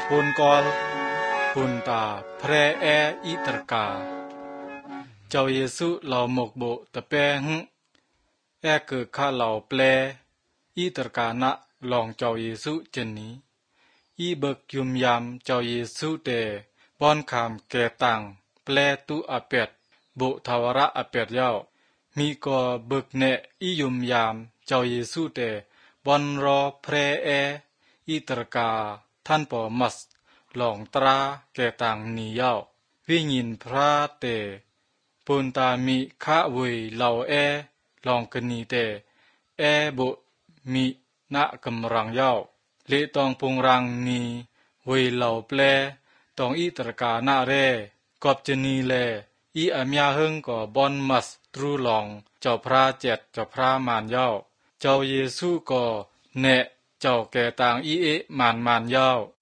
ปุนกอลปุนตาแพรแออิตรกาเจ้าเยซูเหล่าหมกโบตะแปงแอเกิดข้าเหล่าแปลอิตรกานะลองเจ้าเยซูเจนนี้อีเบิกยุมยามเจ้าเยซูเตป้อนคำแก่ต่างแปลตุอาเป็ดโบทาวระอาเป็ดเย้ามีก็เบิกเนอียุมยามเจ้าเยซูเตบอนรอแพรแออิตรกาท่านปอมัสลองตราแก่ต่างนี้เย้าวิญินพระเตปุนตามิคะเวยเหล่าแอลองกนีเตแอบุมินะกำรังเย้าเลตองปงรังนีเวยเหล่าแปลตองอิตรกานะเรกอบจนีแลอีอามยาเฮงก็บอนมัสตรูลองเจ้าพระเจ็ดเจ้าพระมารเย้าเจ้าเยซูก็แนะเจ้าแก่ต่างอีเอมานเย้า